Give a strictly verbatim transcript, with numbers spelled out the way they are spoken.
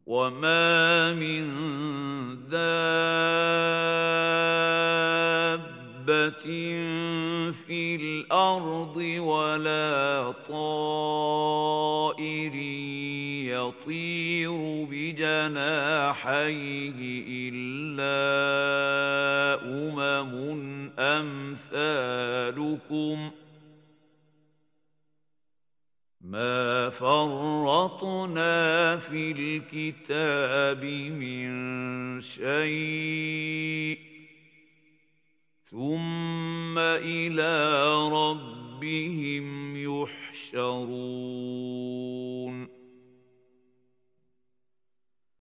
وما من دابة في الأرض ولا طائر يطير بجناحيه إلا أمم أمثالكم ما فرطنا في الكتاب من شيء ثم إلى ربهم يحشرون